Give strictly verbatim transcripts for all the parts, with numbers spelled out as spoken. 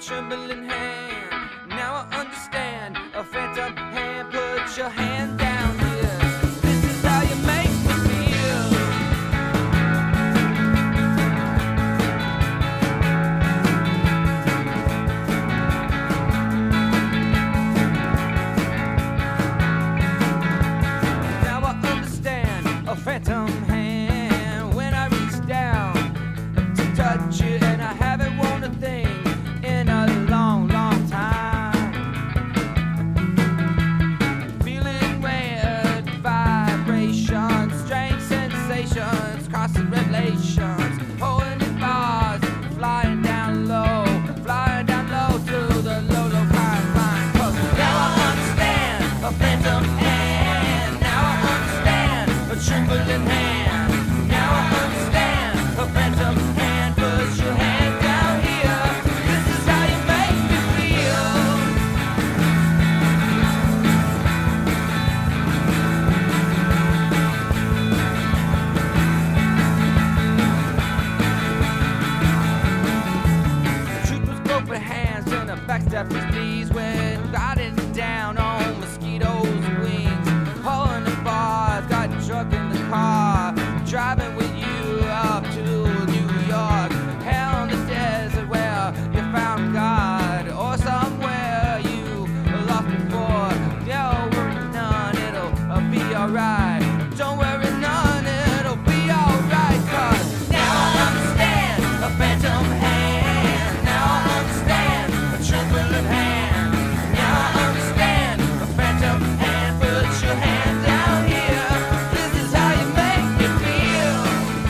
trembling hand. Now I understand. A phantom hand, put your hand down here. This is how you make me feel. Now I understand. A phantom hand when I reach down to touch you, and I haven't worn a thing in a long, long time. Feeling weird vibrations, strange sensations, crossing revelations, holding in bars, flying down low, flying down low to the low, low kind, kind. 'Cause now I understand a phantom hand. Now I understand a trembling hand. Now I understand a phantom hand. Put your hand down here. This is how you make me feel. The truth was open hands and a backstab his knees when riding down on mosquitoes' wings. Hauling the bars, got drunk in the car, driving with you up to New York. Hell in the desert where you found God, or somewhere you lost before. Don't worry none, it'll uh, be alright. Don't worry none, it'll be alright. 'Cause now I understand a phantom hand. Now I understand a trembling hand. Now I understand a phantom hand. Put your hand down here. This is how you make me feel.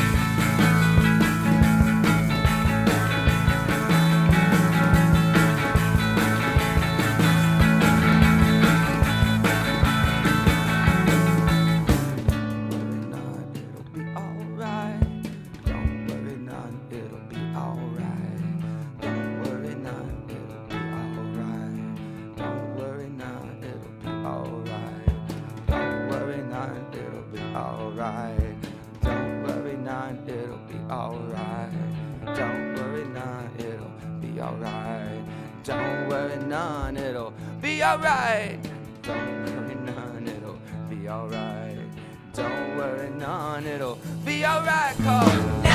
Don't worry none, it'll be alright. Don't worry none, it'll be alright. Don't worry none, it'll be alright. Don't worry none, it'll be alright. Don't worry none, it'll be alright. Don't worry none, it'll be alright. Don't worry none, it'll be alright. Don't worry none, it'll be alright. Don't worry none, it'll be alright. 'Cause